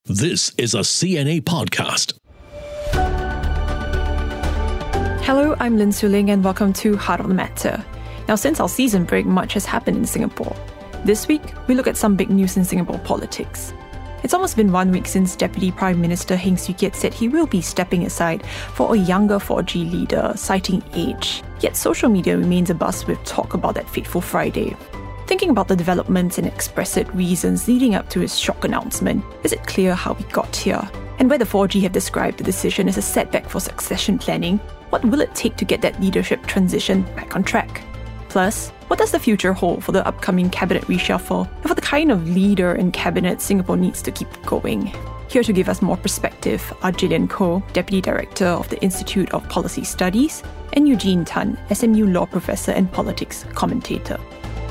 This is a CNA podcast. Hello, I'm Lin Su-Ling and welcome to Heart of the Matter. Now, since our season break, much has happened in Singapore. This week, we look at some big news in Singapore politics. It's almost been 1 week since Deputy Prime Minister Heng Swee Keat said he will be stepping aside for a younger 4G leader, citing age. Yet social media remains abuzz with talk about that fateful Friday. Thinking about the developments and explicit reasons leading up to his shock announcement, is it clear how we got here? And where the 4G have described the decision as a setback for succession planning, what will it take to get that leadership transition back on track? Plus, what does the future hold for the upcoming cabinet reshuffle and for the kind of leader in cabinet Singapore needs to keep going? Here to give us more perspective are Gillian Koh, Deputy Director of the Institute of Policy Studies, and Eugene Tan, SMU Law Professor and Politics Commentator.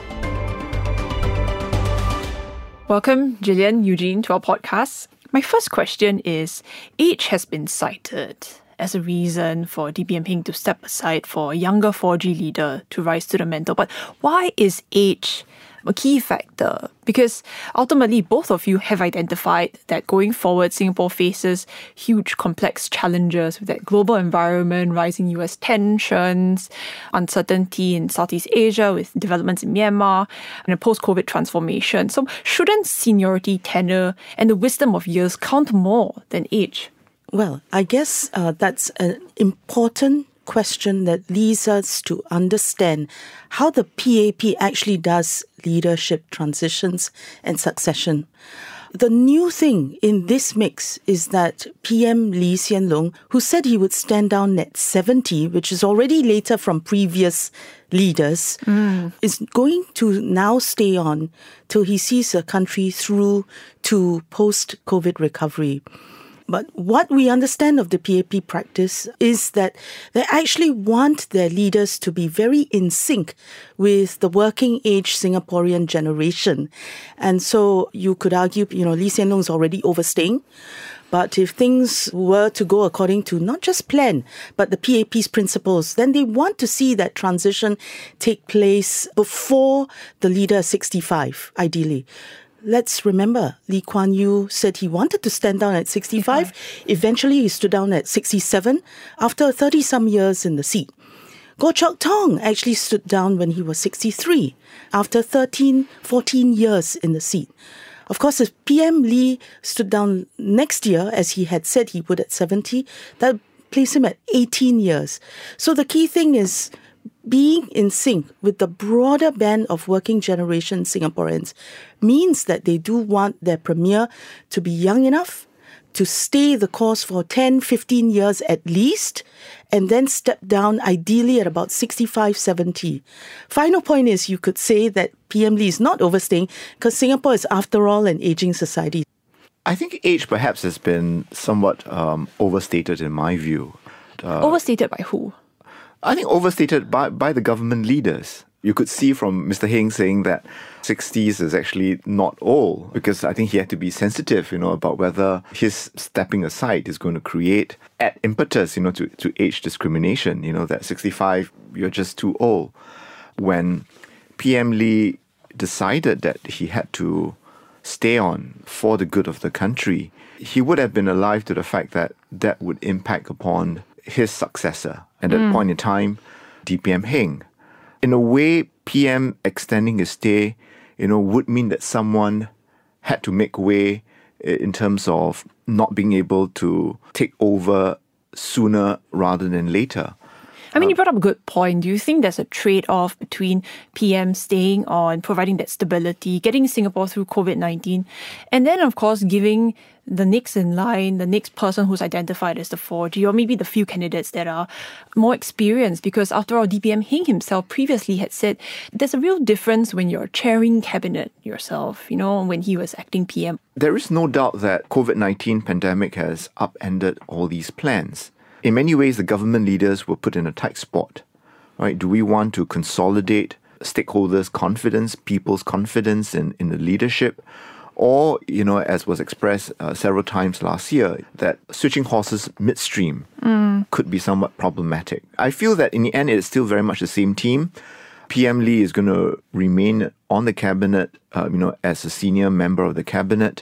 Welcome, Gillian, Eugene, to our podcast. My first question is, age has been cited as a reason for DPM Heng to step aside for a younger 4G leader to rise to the mantle. But why is age a key factor? Because ultimately, both of you have identified that going forward, Singapore faces huge complex challenges with that global environment, rising US tensions, uncertainty in Southeast Asia with developments in Myanmar, and a post-COVID transformation. So shouldn't seniority, tenure, and the wisdom of years count more than age? Well, I guess that's an important question that leads us to understand how the PAP actually does leadership transitions and succession. The new thing in this mix is that PM Lee Hsien Loong, who said he would stand down at 70, which is already later from previous leaders, is going to now stay on till he sees the country through to post-COVID recovery. But what we understand of the PAP practice is that they actually want their leaders to be very in sync with the working age Singaporean generation. And so you could argue, Lee Hsien Loong is already overstaying. But if things were to go according to not just plan, but the PAP's principles, then they want to see that transition take place before the leader is 65, ideally. Let's remember, Lee Kuan Yew said he wanted to stand down at 65. Eventually, he stood down at 67 after 30-some years in the seat. Goh Chok Tong actually stood down when he was 63 after 14 years in the seat. Of course, if PM Lee stood down next year, as he had said he would at 70, that placed him at 18 years. So the key thing is being in sync with the broader band of working generation Singaporeans means that they do want their premier to be young enough to stay the course for 10, 15 years at least, and then step down ideally at about 65, 70. Final point is you could say that PM Lee is not overstaying because Singapore is, after all, an aging society. I think age perhaps has been somewhat overstated in my view. Overstated by who? I think overstated by the government leaders. You could see from Mr. Heng saying that 60s is actually not old, because I think he had to be sensitive, about whether his stepping aside is going to create impetus, to age discrimination, that 65, you're just too old. When PM Lee decided that he had to stay on for the good of the country, he would have been alive to the fact that that would impact upon his successor. At that point in time, DPM Heng. In a way, PM extending his stay, would mean that someone had to make way in terms of not being able to take over sooner rather than later. I mean, you brought up a good point. Do you think there's a trade-off between PM staying on, providing that stability, getting Singapore through COVID-19, and then, of course, giving the next in line, the next person who's identified as the 4G, or maybe the few candidates that are more experienced? Because after all, DPM Heng himself previously had said there's a real difference when you're chairing cabinet yourself, when he was acting PM. There is no doubt that COVID-19 pandemic has upended all these plans. In many ways, the government leaders were put in a tight spot, right? Do we want to consolidate stakeholders' confidence, people's confidence in the leadership? Or, as was expressed several times last year, that switching horses midstream could be somewhat problematic. I feel that in the end, it's still very much the same team. PM Lee is going to remain on the cabinet, as a senior member of the cabinet.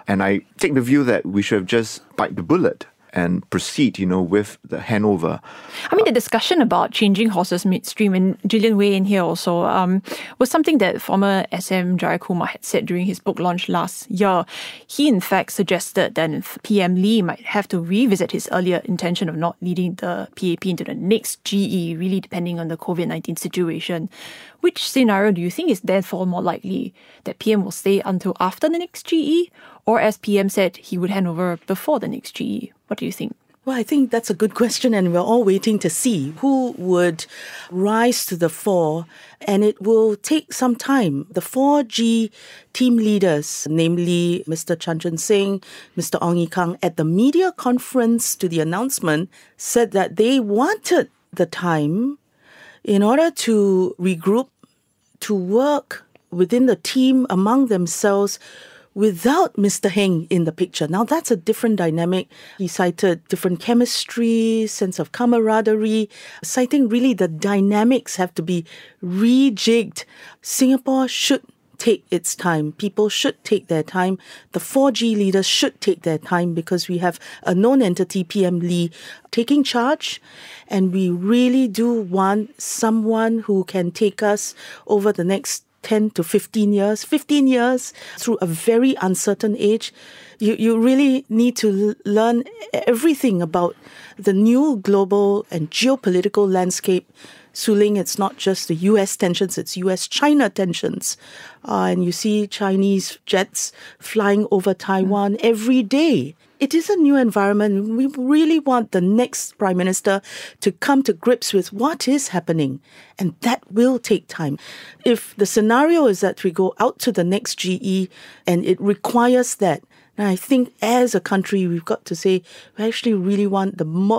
And I take the view that we should have just bite the bullet and proceed, with the handover. I mean, the discussion about changing horses midstream, and Gillian weighed in here also, was something that former SM Jayakumar had said during his book launch last year. He, in fact, suggested that PM Lee might have to revisit his earlier intention of not leading the PAP into the next GE, really depending on the COVID-19 situation. Which scenario do you think is therefore more likely? That PM will stay until after the next GE? Or as PM said, he would hand over before the next GE? What do you think? Well, I think that's a good question, and we're all waiting to see who would rise to the fore, and it will take some time. The 4G team leaders, namely Mr. Chan Singh, Mr. Ong Ye Kung, at the media conference to the announcement, said that they wanted the time in order to regroup, to work within the team among themselves without Mr. Heng in the picture. Now, that's a different dynamic. He cited different chemistry, sense of camaraderie, citing really the dynamics have to be rejigged. Singapore should take its time. People should take their time. The 4G leaders should take their time because we have a known entity, PM Lee, taking charge. And we really do want someone who can take us over the next 10 to 15 years through a very uncertain age. You really need to learn everything about the new global and geopolitical landscape. Suling, it's not just the US tensions, it's US-China tensions. And you see Chinese jets flying over Taiwan every day. It is a new environment. We really want the next Prime Minister to come to grips with what is happening. And that will take time. If the scenario is that we go out to the next GE and it requires that, and I think as a country, we've got to say, we actually really want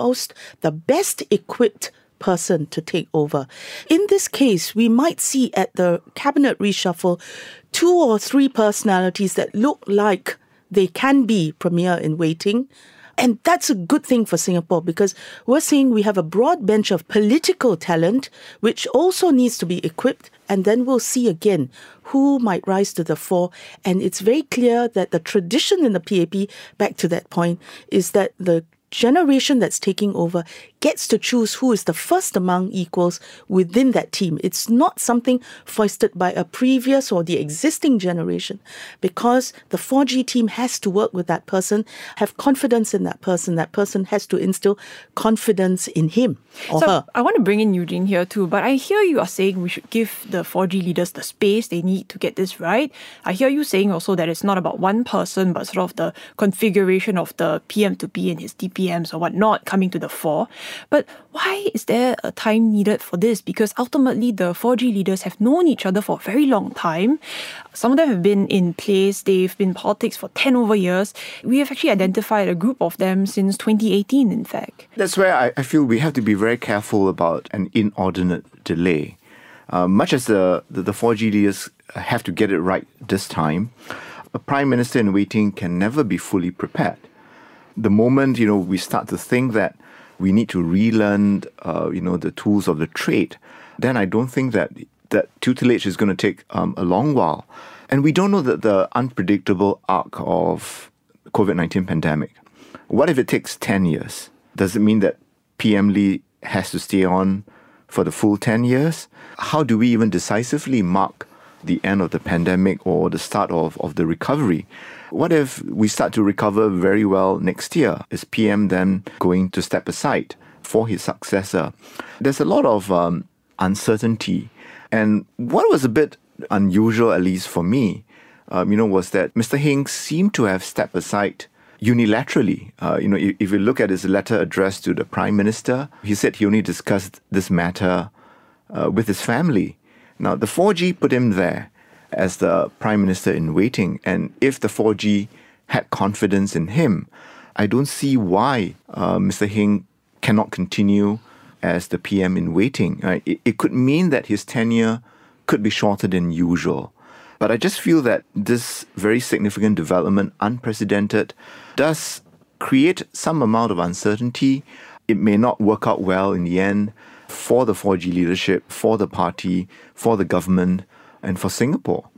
the best equipped person to take over. In this case, we might see at the cabinet reshuffle 2 or 3 personalities that look like they can be premier in waiting. And that's a good thing for Singapore because we're seeing we have a broad bench of political talent, which also needs to be equipped. And then we'll see again who might rise to the fore. And it's very clear that the tradition in the PAP, back to that point, is that the generation that's taking over gets to choose who is the first among equals within that team. It's not something foisted by a previous or the existing generation because the 4G team has to work with that person, have confidence in that person. That person has to instill confidence in him or her. I want to bring in Eugene here too, but I hear you are saying we should give the 4G leaders the space they need to get this right. I hear you saying also that it's not about one person, but sort of the configuration of the PM to be and his DPMs or whatnot coming to the fore. But why is there a time needed for this? Because ultimately, the 4G leaders have known each other for a very long time. Some of them have been in place. They've been in politics for 10 over years. We have actually identified a group of them since 2018, in fact. That's where I feel we have to be very careful about an inordinate delay. Much as the 4G leaders have to get it right this time, a Prime Minister in waiting can never be fully prepared. The moment, we start to think that we need to relearn, the tools of the trade, then I don't think that tutelage is going to take a long while. And we don't know the unpredictable arc of COVID-19 pandemic. What if it takes 10 years? Does it mean that PM Lee has to stay on for the full 10 years? How do we even decisively mark the end of the pandemic or the start of the recovery? What if we start to recover very well next year? Is PM then going to step aside for his successor? There's a lot of uncertainty. And what was a bit unusual, at least for me, was that Mr. Heng seemed to have stepped aside unilaterally. If you look at his letter addressed to the Prime Minister, he said he only discussed this matter with his family. Now, the 4G put him there as the Prime Minister in waiting. And if the 4G had confidence in him, I don't see why Mr. Heng cannot continue as the PM in waiting. It could mean that his tenure could be shorter than usual. But I just feel that this very significant development, unprecedented, does create some amount of uncertainty. It may not work out well in the end for the 4G leadership, for the party, for the government, and for Singapore.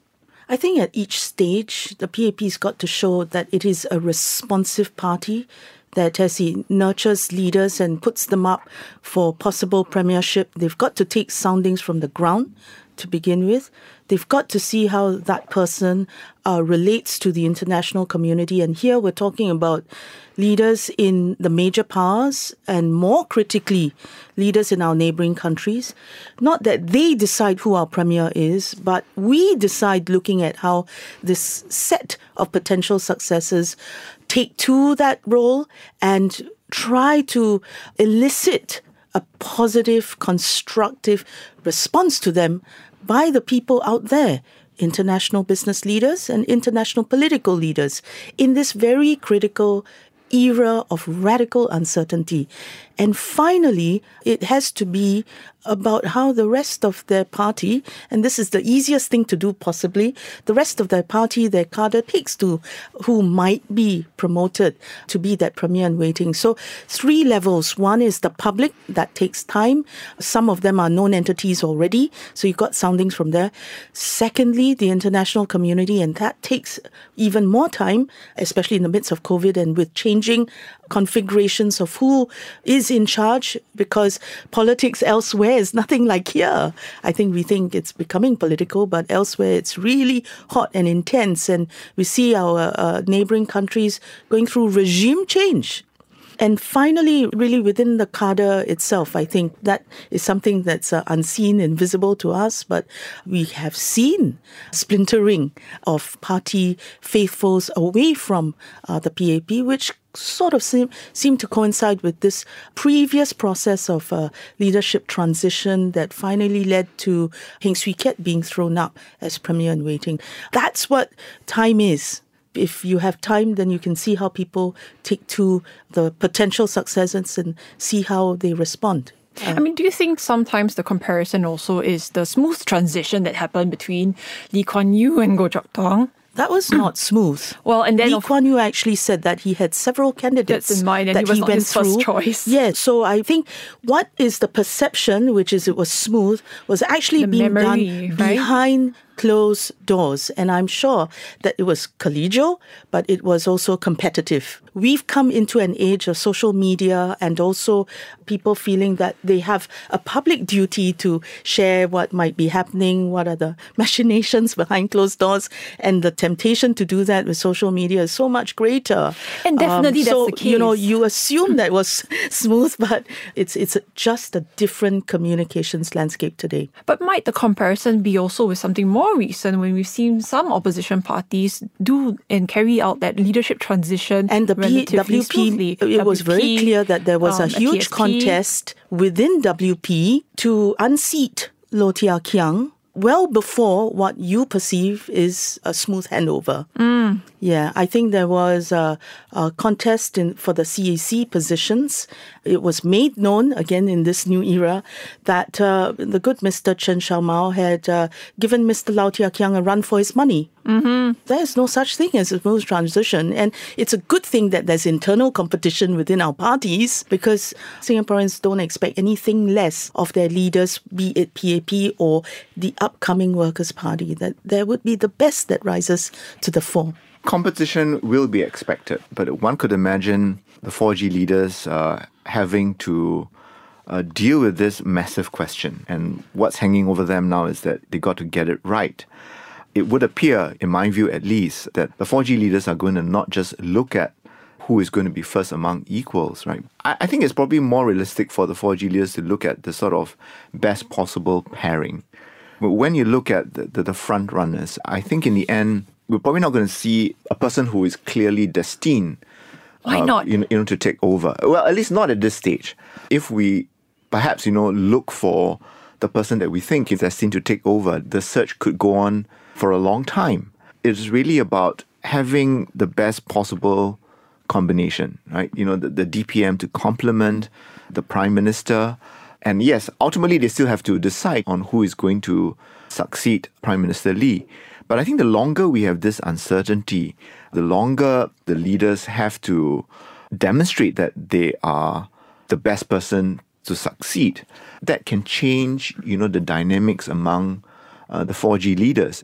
I think at each stage, the PAP's got to show that it is a responsive party, that as he nurtures leaders and puts them up for possible premiership, they've got to take soundings from the ground to begin with. They've got to see how that person relates to the international community. And here we're talking about leaders in the major powers and more critically, leaders in our neighboring countries. Not that they decide who our premier is, but we decide looking at how this set of potential successors take to that role and try to elicit a positive, constructive response to them by the people out there, international business leaders and international political leaders, in this very critical era of radical uncertainty. And finally, it has to be about how the rest of their party, and this is the easiest thing to do possibly, the rest of their party, their cadre picks to who might be promoted to be that premier in waiting. So 3 levels. One is the public, that takes time. Some of them are known entities already, so you've got soundings from there. Secondly, the international community, and that takes even more time, especially in the midst of COVID and with changing configurations of who is in charge, because politics elsewhere is nothing like here. I think we think it's becoming political, but elsewhere it's really hot and intense, and we see our neighboring countries going through regime change. And finally, really within the cadre itself, I think that is something that's unseen, invisible to us, but we have seen splintering of party faithfuls away from the PAP, which sort of seem to coincide with this previous process of leadership transition that finally led to Heng Swee Keat being thrown up as premier in waiting. That's what time is. If you have time, then you can see how people take to the potential successors and see how they respond. Do you think sometimes the comparison also is the smooth transition that happened between Lee Kuan Yew and Goh Chok Tong? That was not smooth. Well, and then Lee Kuan Yew actually said that he had several candidates in mind, and that he was he not went his through. first choice. Yeah, so I think what is the perception, which is it was smooth, was actually The being memory, done right? behind closed doors. And I'm sure that it was collegial, but it was also competitive. We've come into an age of social media and also people feeling that they have a public duty to share what might be happening, what are the machinations behind closed doors, and the temptation to do that with social media is so much greater. And definitely that's the case. You assume that was smooth, but it's just a different communications landscape today. But might the comparison be also with something more recent, when we've seen some opposition parties do and carry out that leadership transition and the relatively smoothly? It was very clear that there was a huge PSP. contest within WP to unseat Low Thia Khiang well before what you perceive is a smooth handover. Yeah, I think there was a contest for the CAC positions. It was made known, again in this new era, that the good Mr. Chen Xiaomao had given Mr. Low Thia Khiang a run for his money. There is no such thing as a smooth transition. And it's a good thing that there's internal competition within our parties, because Singaporeans don't expect anything less of their leaders, be it PAP or the upcoming Workers' Party, that there would be the best that rises to the fore. Competition will be expected, but one could imagine the 4G leaders having to deal with this massive question. And what's hanging over them now is that they got to get it right. It would appear, in my view at least, that the 4G leaders are going to not just look at who is going to be first among equals, right? I think it's probably more realistic for the 4G leaders to look at the sort of best possible pairing. But when you look at the front runners, I think in the end, we're probably not going to see a person who is clearly destined Why not? To take over. Well, at least not at this stage. If we perhaps, look for the person that we think is destined to take over, the search could go on for a long time. It's really about having the best possible combination, right? The DPM to complement the Prime Minister. And yes, ultimately they still have to decide on who is going to succeed Prime Minister Lee. But I think the longer we have this uncertainty, the longer the leaders have to demonstrate that they are the best person to succeed. That can change, the dynamics among the 4G leaders.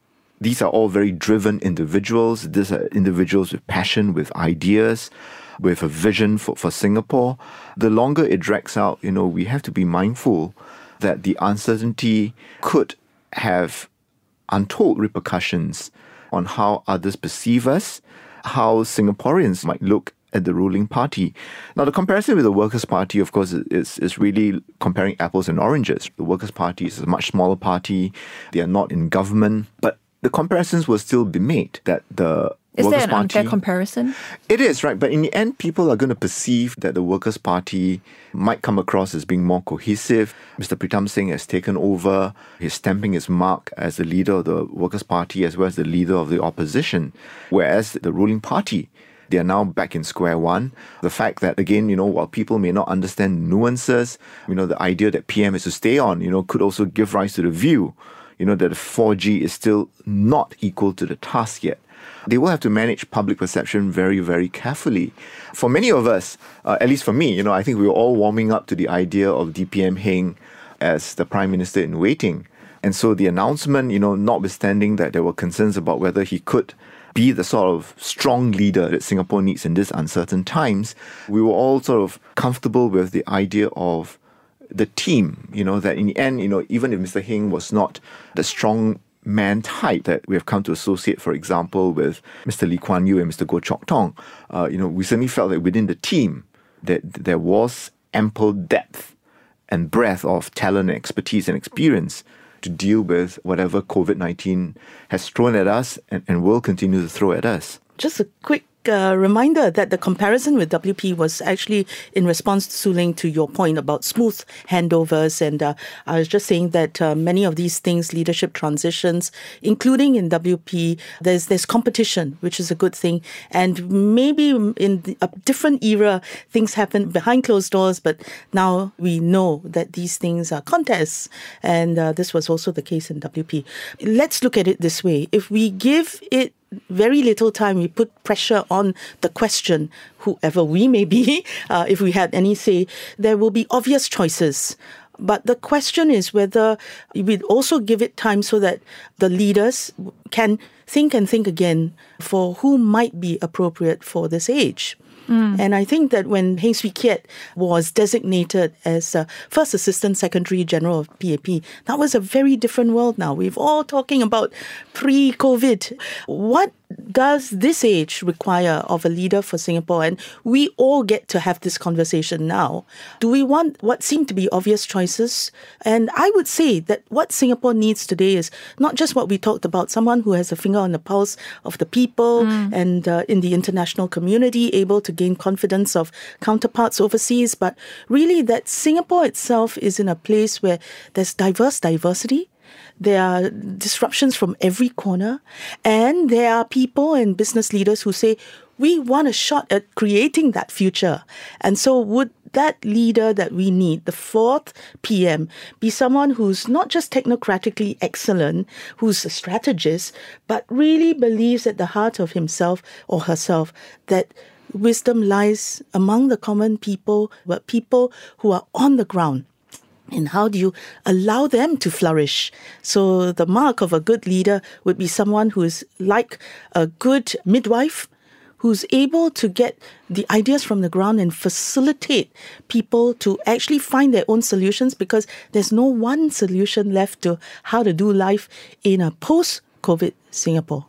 These are all very driven individuals. These are individuals with passion, with ideas, with a vision for Singapore. The longer it drags out, we have to be mindful that the uncertainty could have untold repercussions on how others perceive us, how Singaporeans might look at the ruling party. Now, the comparison with the Workers' Party, of course, is really comparing apples and oranges. The Workers' Party is a much smaller party. They are not in government. But the comparisons will still be made that the Is Workers' there an unfair comparison? It is, right? But in the end, people are going to perceive that the Workers' Party might come across as being more cohesive. Mr. Pritam Singh has taken over. He's stamping his mark as the leader of the Workers' Party as well as the leader of the opposition. Whereas the ruling party, they are now back in square one. The fact that, again, while people may not understand nuances, the idea that PM is to stay on, could also give rise to the view, that the 4G is still not equal to the task yet. They will have to manage public perception very, very carefully. For many of us, at least for me, I think we were all warming up to the idea of DPM Heng as the Prime Minister in waiting. And so the announcement, notwithstanding that there were concerns about whether he could be the sort of strong leader that Singapore needs in these uncertain times, we were all sort of comfortable with the idea of the team, that in the end, even if Mr. Heng was not the strong man type that we have come to associate, for example, with Mr. Lee Kuan Yew and Mr. Goh Chok Tong, we certainly felt that within the team that there was ample depth and breadth of talent, expertise and experience to deal with whatever COVID-19 has thrown at us and will continue to throw at us. Just a quick reminder that the comparison with WP was actually in response, Su-Ling, to your point about smooth handovers. And I was just saying that many of these things, leadership transitions, including in WP, there's competition, which is a good thing. And maybe in a different era, things happen behind closed doors, but now we know that these things are contests. And this was also the case in WP. Let's look at it this way. If we give it very little time, we put pressure on the question, whoever we may be, if we had any say, there will be obvious choices. But the question is whether we'd also give it time so that the leaders can think and think again for who might be appropriate for this age. And I think that when Heng Swee Keat was designated as First Assistant Secretary General of PAP, that was a very different world now. We're all talking about pre-COVID. What does this age require of a leader for Singapore? And we all get to have this conversation now. Do we want what seem to be obvious choices? And I would say that what Singapore needs today is not just what we talked about, someone who has a finger on the pulse of the people and in the international community, able to gain confidence of counterparts overseas, but really that Singapore itself is in a place where there's diversity. There are disruptions from every corner, and there are people and business leaders who say, we want a shot at creating that future. And so would that leader that we need, the fourth PM, be someone who's not just technocratically excellent, who's a strategist, but really believes at the heart of himself or herself that wisdom lies among the common people, but people who are on the ground. And how do you allow them to flourish? So the mark of a good leader would be someone who is like a good midwife, who's able to get the ideas from the ground and facilitate people to actually find their own solutions, because there's no one solution left to how to do life in a post-COVID Singapore.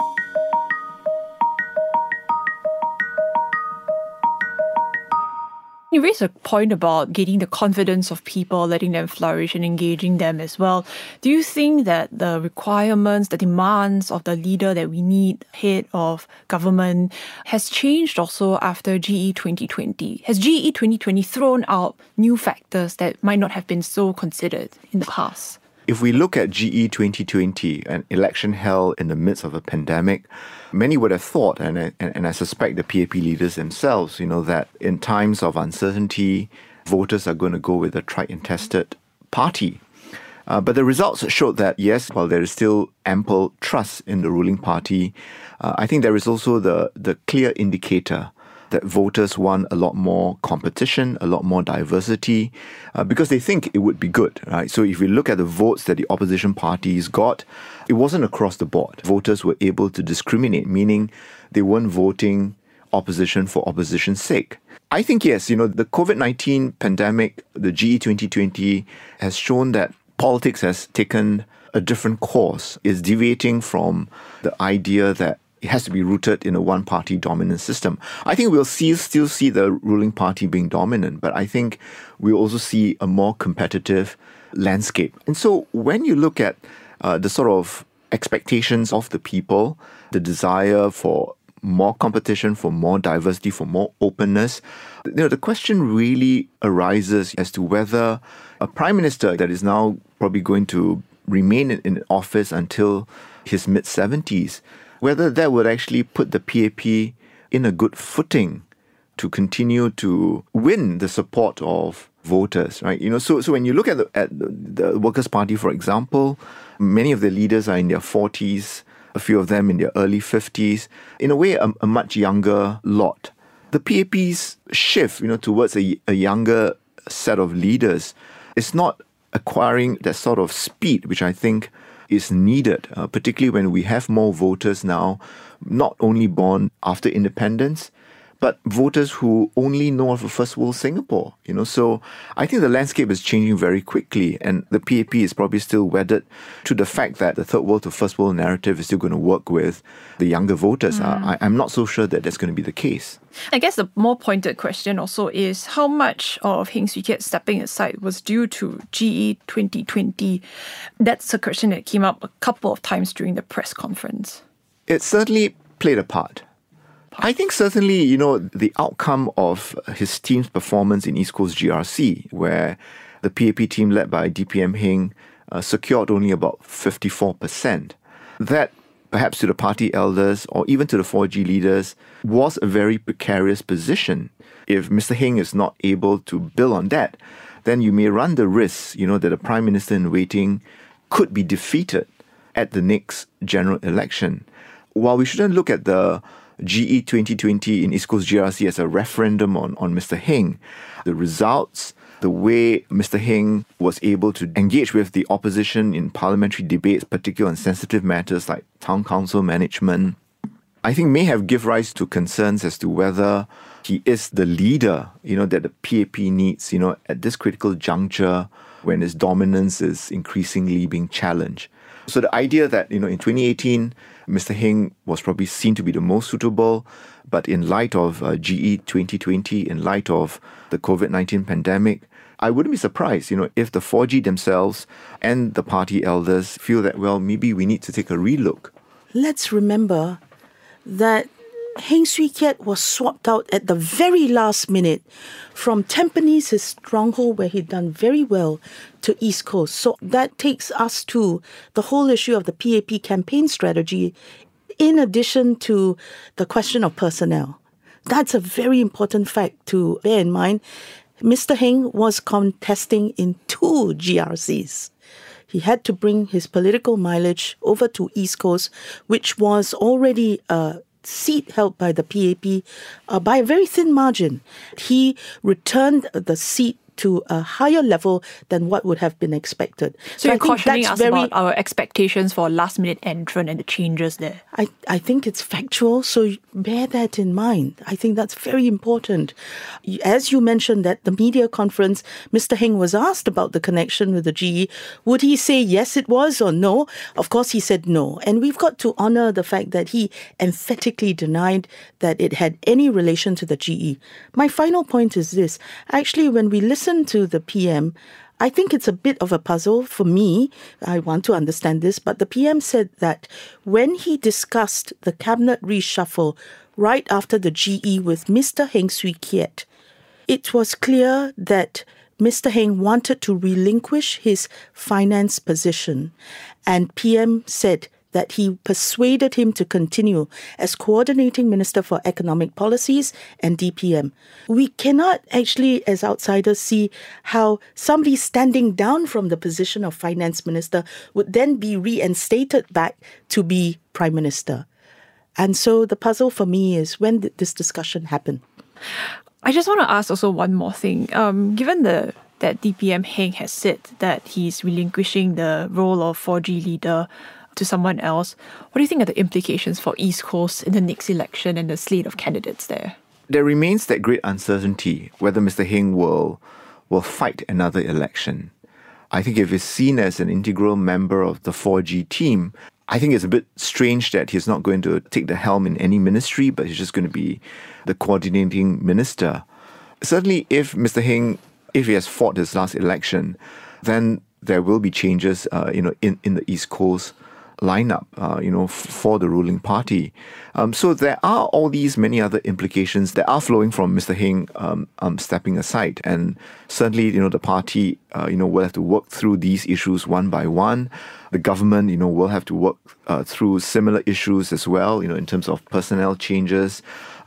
You raised a point about gaining the confidence of people, letting them flourish and engaging them as well. Do you think that the requirements, the demands of the leader that we need, head of government, has changed also after GE 2020? Has GE 2020 thrown out new factors that might not have been so considered in the past? If we look at GE 2020, an election held in the midst of a pandemic, many would have thought, and I suspect the PAP leaders themselves, that in times of uncertainty, voters are going to go with a tried and tested party. But the results showed that, yes, while there is still ample trust in the ruling party, I think there is also the clear indicator that voters want a lot more competition, a lot more diversity, because they think it would be good, right? So if we look at the votes that the opposition parties got, it wasn't across the board. Voters were able to discriminate, meaning they weren't voting opposition for opposition's sake. I think, yes, the COVID-19 pandemic, the GE 2020 has shown that politics has taken a different course, is deviating from the idea that it has to be rooted in a one-party dominant system. I think we'll still see the ruling party being dominant, but I think we'll also see a more competitive landscape. And so when you look at the sort of expectations of the people, the desire for more competition, for more diversity, for more openness, the question really arises as to whether a prime minister that is now probably going to remain in office until his mid-70s, whether that would actually put the PAP in a good footing to continue to win the support of voters, right? So when you look at the Workers' Party, for example, many of the leaders are in their 40s, a few of them in their early 50s, in a way a much younger lot. The PAP's shift, towards a younger set of leaders is not acquiring that sort of speed, which I think is needed, particularly when we have more voters now, not only born after independence, but voters who only know of a first world Singapore. So I think the landscape is changing very quickly, and the PAP is probably still wedded to the fact that the third world to first world narrative is still going to work with the younger voters. I'm not so sure that that's going to be the case. I guess the more pointed question also is how much of Heng Swee Keat stepping aside was due to GE 2020? That's a question that came up a couple of times during the press conference. It certainly played a part. I think certainly, the outcome of his team's performance in East Coast GRC, where the PAP team led by DPM Heng secured only about 54%, that perhaps to the party elders or even to the 4G leaders was a very precarious position. If Mr. Heng is not able to build on that, then you may run the risk, that a prime minister in waiting could be defeated at the next general election. While we shouldn't look at the GE 2020 in East Coast GRC as a referendum on Mr. Heng, the results, the way Mr. Heng was able to engage with the opposition in parliamentary debates, particularly on sensitive matters like town council management, I think may have given rise to concerns as to whether he is the leader, that the PAP needs, at this critical juncture when its dominance is increasingly being challenged. So the idea that, in 2018, Mr. Heng was probably seen to be the most suitable, but in light of GE 2020, in light of the COVID-19 pandemic, I wouldn't be surprised, if the 4G themselves and the party elders feel that, well, maybe we need to take a relook. Let's remember that Heng Swee Keat was swapped out at the very last minute from Tampines, his stronghold where he'd done very well, to East Coast. So that takes us to the whole issue of the PAP campaign strategy, in addition to the question of personnel. That's a very important fact to bear in mind. Mr. Heng was contesting in 2 GRCs. He had to bring his political mileage over to East Coast, which was already a seat held by the PAP by a very thin margin. He returned the seat to a higher level than what would have been expected. So you're cautioning us about our expectations for last-minute entrant and the changes there? I think it's factual, so bear that in mind. I think that's very important. As you mentioned at the media conference, Mr. Heng was asked about the connection with the GE. Would he say yes it was or no? Of course he said no. And we've got to honour the fact that he emphatically denied that it had any relation to the GE. My final point is this. Actually, when we listen to the PM, I think it's a bit of a puzzle for me. I want to understand this, but the PM said that when he discussed the cabinet reshuffle right after the GE with Mr. Heng Swee Keat, it was clear that Mr. Heng wanted to relinquish his finance position, and PM said that he persuaded him to continue as Coordinating Minister for Economic Policies and DPM. We cannot actually, as outsiders, see how somebody standing down from the position of Finance Minister would then be reinstated back to be Prime Minister. And so the puzzle for me is, when did this discussion happen? I just want to ask also one more thing. Given that DPM Heng has said that he's relinquishing the role of 4G leader to someone else, what do you think are the implications for East Coast in the next election and the slate of candidates there? There remains that great uncertainty whether Mr. Heng will fight another election. I think if he's seen as an integral member of the 4G team, I think it's a bit strange that he's not going to take the helm in any ministry, but he's just going to be the coordinating minister. Certainly, if Mr. Heng, if he has fought his last election, then there will be changes, in the East Coast lineup, for the ruling party. So there are all these many other implications that are flowing from Mr. Heng stepping aside. And certainly, the party, will have to work through these issues one by one. The government, will have to work through similar issues as well, in terms of personnel changes,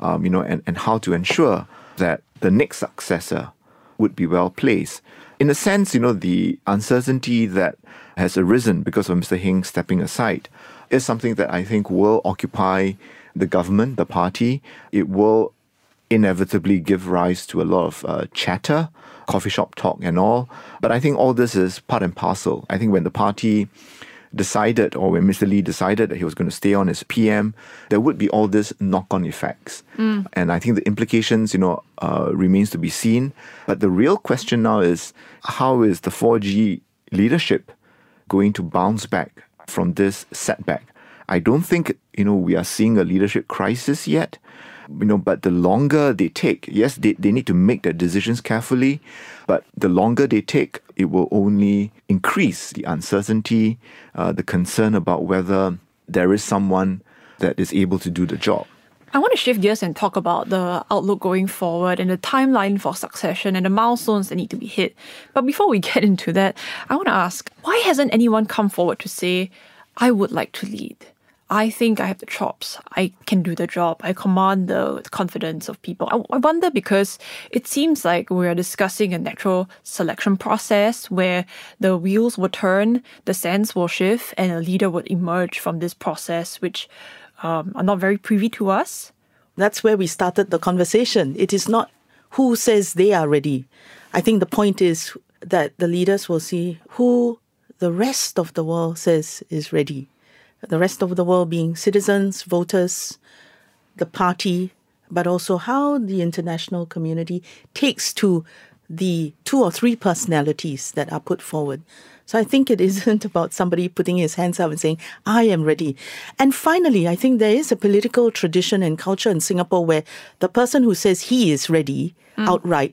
and how to ensure that the next successor would be well placed. In a sense, the uncertainty that has arisen because of Mr. Heng stepping aside is something that I think will occupy the government, the party. It will inevitably give rise to a lot of chatter, coffee shop talk and all. But I think all this is part and parcel. I think when the party decided, or when Mr. Lee decided that he was going to stay on as PM, there would be all this knock-on effects. And I think the implications, remains to be seen. But the real question now is, how is the 4G leadership going to bounce back from this setback? I don't think, we are seeing a leadership crisis yet. But the longer they take, yes, they need to make their decisions carefully, but the longer they take, it will only increase the uncertainty, the concern about whether there is someone that is able to do the job. I want to shift gears and talk about the outlook going forward and the timeline for succession and the milestones that need to be hit. But before we get into that, I want to ask, why hasn't anyone come forward to say, I would like to lead? I think I have the chops. I can do the job. I command the confidence of people. I wonder because it seems like we're discussing a natural selection process where the wheels will turn, the sands will shift, and a leader would emerge from this process, which are not very privy to us. That's where we started the conversation. It is not who says they are ready. I think the point is that the leaders will see who the rest of the world says is ready. The rest of the world being citizens, voters, the party, but also how the international community takes to the 2 or 3 personalities that are put forward. So I think it isn't about somebody putting his hands up and saying, I am ready. And finally, I think there is a political tradition and culture in Singapore where the person who says he is ready outright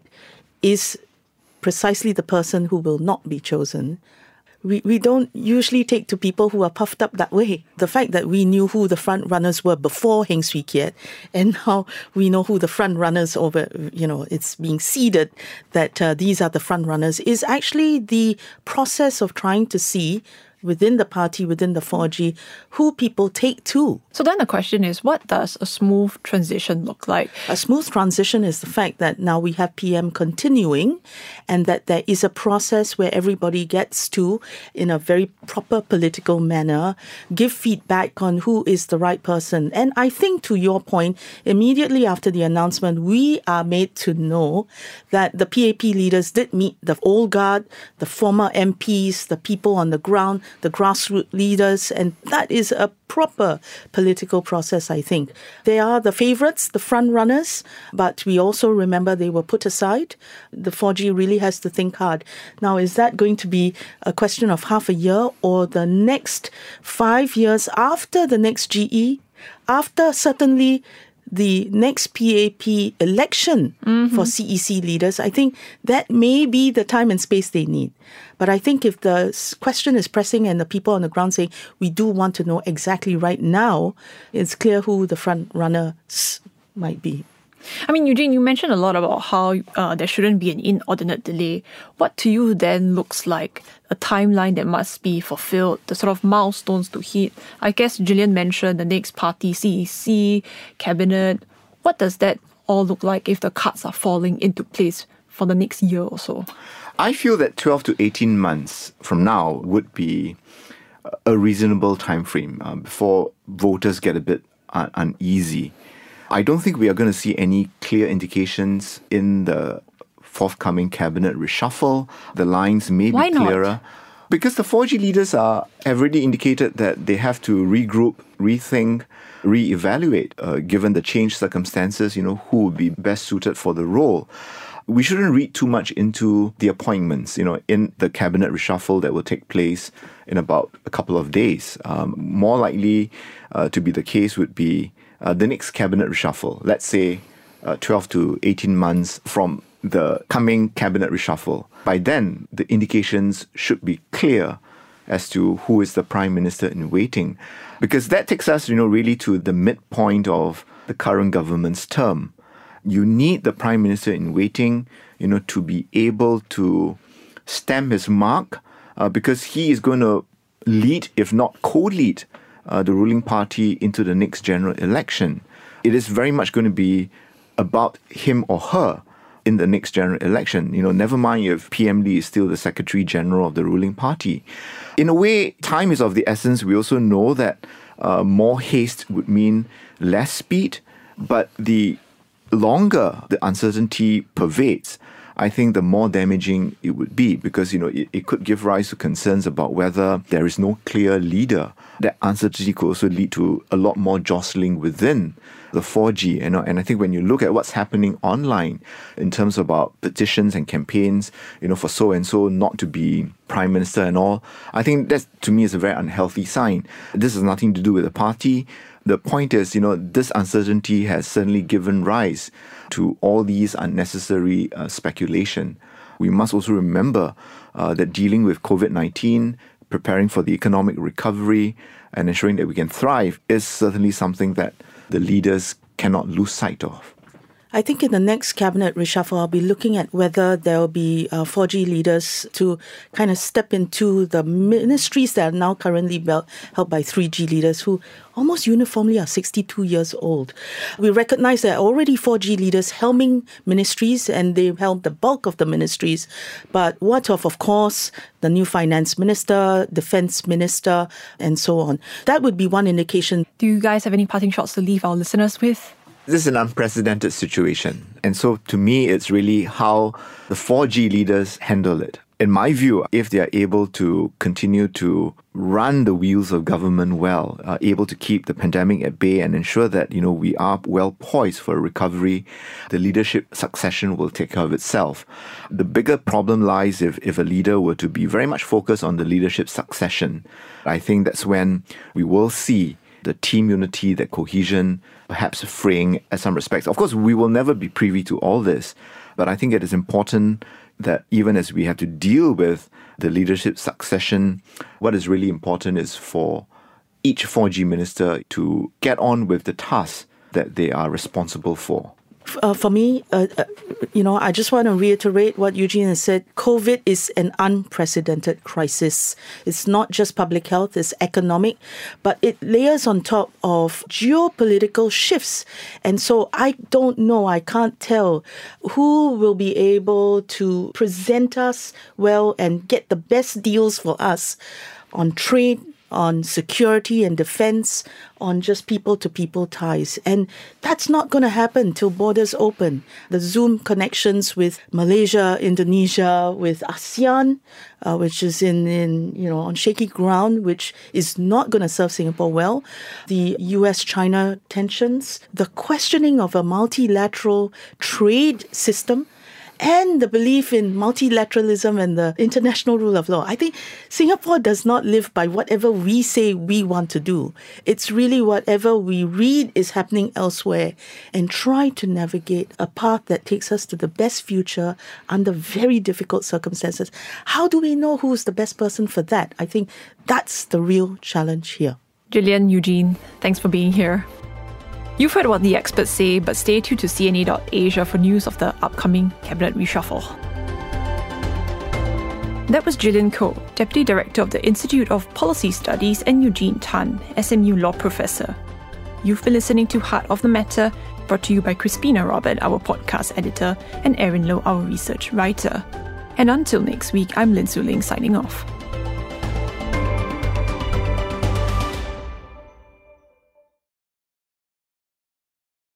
is precisely the person who will not be chosen. We don't usually take to people who are puffed up that way. The fact that we knew who the front runners were before Heng Swee Keat, and now we know who the front runners over, it's being seeded that these are the front runners, is actually the process of trying to see within the party, within the 4G, who people take to. So then the question is, what does a smooth transition look like? A smooth transition is the fact that now we have PM continuing and that there is a process where everybody gets to, in a very proper political manner, give feedback on who is the right person. And I think, to your point, immediately after the announcement, we are made to know that the PAP leaders did meet the old guard, the former MPs, the people on the ground, the grassroots leaders, and that is a proper political process, I think. They are the favourites, the front runners, but we also remember they were put aside. The 4G really has to think hard. Now, is that going to be a question of half a year or the next 5 years after the next GE, after certainly the next PAP election for CEC leaders? I think that may be the time and space they need. But I think if the question is pressing and the people on the ground saying, we do want to know exactly right now, it's clear who the front runners might be. I mean, Eugene, you mentioned a lot about how there shouldn't be an inordinate delay. What to you then looks like a timeline that must be fulfilled, the sort of milestones to hit? I guess Gillian mentioned the next party, CEC, cabinet. What does that all look like if the cards are falling into place for the next year or so? I feel that 12 to 18 months from now would be a reasonable time frame before voters get a bit uneasy. I don't think we are going to see any clear indications in the forthcoming cabinet reshuffle. The lines may be clearer. Because the 4G leaders have already indicated that they have to regroup, rethink, reevaluate, given the changed circumstances, who would be best suited for the role. We shouldn't read too much into the appointments, in the cabinet reshuffle that will take place in about a couple of days. More likely to be the case would be the next cabinet reshuffle, let's say 12 to 18 months from the coming cabinet reshuffle. By then, the indications should be clear as to who is the Prime Minister in waiting, because that takes us, really to the midpoint of the current government's term. You need the Prime Minister in waiting, to be able to stamp his mark, because he is going to lead, if not co-lead, the ruling party into the next general election. It is very much going to be about him or her in the next general election. Never mind if PM Lee is still the Secretary General of the ruling party. In a way, time is of the essence. We also know that more haste would mean less speed, but the longer the uncertainty pervades, I think the more damaging it would be, because it could give rise to concerns about whether there is no clear leader. That uncertainty could also lead to a lot more jostling within the 4G. And I think when you look at what's happening online in terms about petitions and campaigns, for so and so not to be Prime Minister and all, I think that to me is a very unhealthy sign. This has nothing to do with the party. The point is, this uncertainty has certainly given rise to all these unnecessary speculation. We must also remember that dealing with COVID-19, preparing for the economic recovery, and ensuring that we can thrive is certainly something that the leaders cannot lose sight of. I think in the next cabinet reshuffle, I'll be looking at whether there will be 4G leaders to kind of step into the ministries that are now currently held by 3G leaders who almost uniformly are 62 years old. We recognize there are already 4G leaders helming ministries, and they've held the bulk of the ministries. But what of course, the new finance minister, defense minister, and so on? That would be one indication. Do you guys have any parting shots to leave our listeners with? This is an unprecedented situation. And so to me, it's really how the 4G leaders handle it. In my view, if they are able to continue to run the wheels of government well, able to keep the pandemic at bay and ensure that, we are well poised for a recovery, the leadership succession will take care of itself. The bigger problem lies if a leader were to be very much focused on the leadership succession. I think that's when we will see the team unity, that cohesion, perhaps fraying at some respects. Of course, we will never be privy to all this, but I think it is important that even as we have to deal with the leadership succession, what is really important is for each 4G minister to get on with the tasks that they are responsible for. For me, I just want to reiterate what Eugene has said. COVID is an unprecedented crisis. It's not just public health, it's economic, but it layers on top of geopolitical shifts. And so I don't know, I can't tell who will be able to present us well and get the best deals for us on trade, on security and defense, on just people-to-people ties. And that's not going to happen till borders open. The Zoom connections with Malaysia, Indonesia, with ASEAN, which is on shaky ground, which is not going to serve Singapore well. The US-China tensions, the questioning of a multilateral trade system, and the belief in multilateralism and the international rule of law. I think Singapore does not live by whatever we say we want to do. It's really whatever we read is happening elsewhere, and try to navigate a path that takes us to the best future under very difficult circumstances. How do we know who's the best person for that? I think that's the real challenge here. Gillian, Eugene, thanks for being here. You've heard what the experts say, but stay tuned to CNA.Asia for news of the upcoming cabinet reshuffle. That was Gillian Koh, Deputy Director of the Institute of Policy Studies, and Eugene Tan, SMU Law Professor. You've been listening to Heart of the Matter, brought to you by Crispina Robert, our podcast editor, and Erin Low, our research writer. And until next week, I'm Lin Su Ling signing off.